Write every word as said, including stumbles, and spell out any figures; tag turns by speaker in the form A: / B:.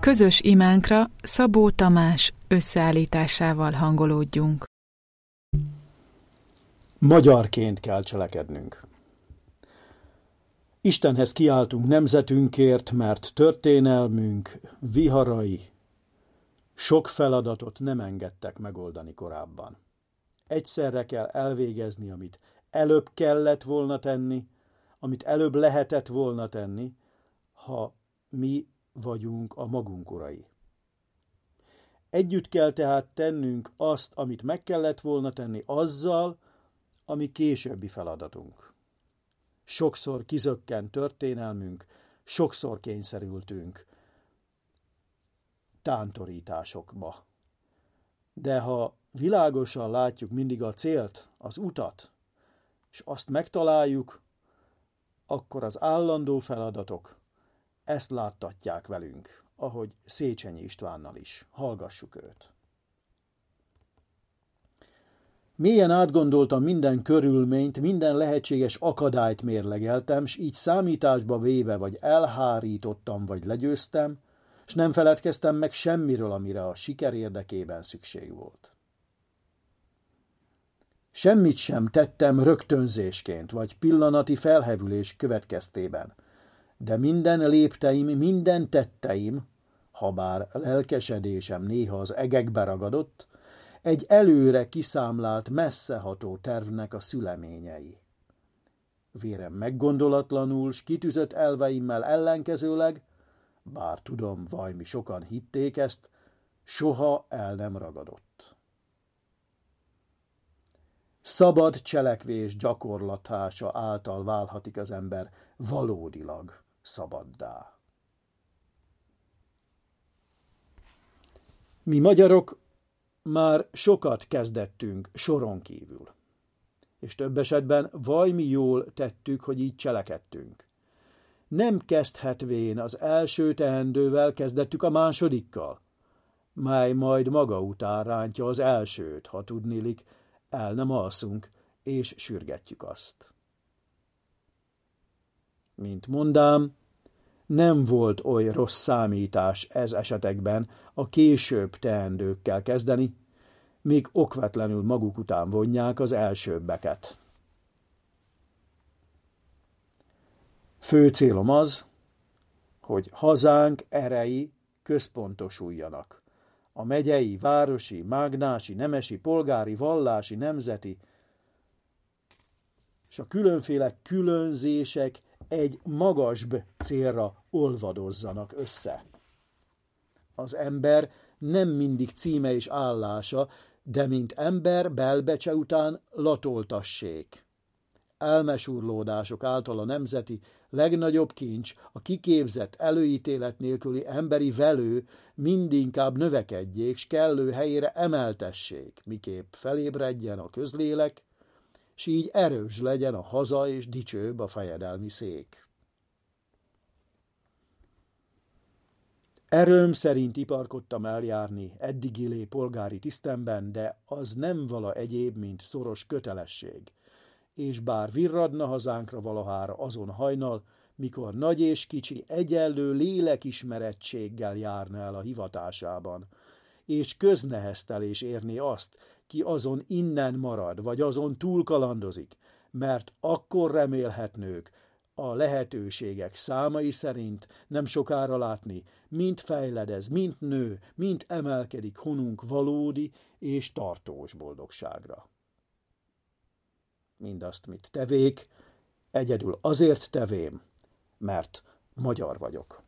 A: Közös imánkra Szabó Tamás összeállításával hangolódjunk.
B: Magyarként kell cselekednünk. Istenhez kiáltunk nemzetünkért, mert történelmünk viharai sok feladatot nem engedtek megoldani korábban. Egyszerre kell elvégezni, amit előbb kellett volna tenni, amit előbb lehetett volna tenni, ha mi vagyunk a magunk urai. Együtt kell tehát tennünk azt, amit meg kellett volna tenni, azzal, ami későbbi feladatunk. Sokszor kizökkent történelmünk, sokszor kényszerültünk tántorításokba. De ha világosan látjuk mindig a célt, az utat, és azt megtaláljuk, akkor az állandó feladatok ezt láttatják velünk, ahogy Széchenyi Istvánnal is. Hallgassuk őt. Mélyen átgondoltam minden körülményt, minden lehetséges akadályt mérlegeltem, s így számításba véve vagy elhárítottam, vagy legyőztem, s nem feledkeztem meg semmiről, amire a siker érdekében szükség volt. Semmit sem tettem rögtönzésként, vagy pillanati felhevülés következtében, de minden lépteim, minden tetteim, habár lelkesedésem néha az egekbe ragadott, egy előre kiszámlált, messzeható tervnek a szüleményei. Vérem meggondolatlanul, s kitűzött elveimmel ellenkezőleg, bár tudom, vajmi sokan hitték ezt, soha el nem ragadott. Szabad cselekvés gyakorlatása által válhatik az ember valódilag szabaddá. Mi magyarok már sokat kezdettünk soron kívül, és több esetben vajmi jól tettük, hogy így cselekedtünk. Nem kezdhetvén az első teendővel kezdettük a másodikkal, mely majd maga után rántja az elsőt, ha tudnilik, el nem alszunk, és sürgetjük azt. Mint mondám, nem volt oly rossz számítás ez esetekben a később teendőkkel kezdeni, míg okvetlenül maguk után vonják az elsőbbeket. Fő célom az, hogy hazánk erei központosuljanak. A megyei, városi, mágnási, nemesi, polgári, vallási, nemzeti és a különféle különzések egy magasbb célra olvadozzanak össze. Az ember nem mindig címe és állása, de mint ember belbecse után latoltassék. Elmesurlódások által a nemzeti legnagyobb kincs, a kiképzett előítélet nélküli emberi velő mindinkább növekedjék, s kellő helyére emeltessék, miképp felébredjen a közlélek, s így erős legyen a haza és dicsőbb a fejedelmi szék. Erőm szerint iparkodtam eljárni eddigilé polgári tisztemben, de az nem vala egyéb, mint szoros kötelesség, és bár virradna hazánkra valahára azon hajnal, mikor nagy és kicsi egyenlő lélekismerettséggel járna el a hivatásában, és közneheztelés érné azt, ki azon innen marad, vagy azon túl kalandozik, mert akkor remélhetnők a lehetőségek számai szerint nem sokára látni, mint fejledez, mint nő, mint emelkedik honunk valódi és tartós boldogságra. Mindazt, mit tevék, egyedül azért tevém, mert magyar vagyok.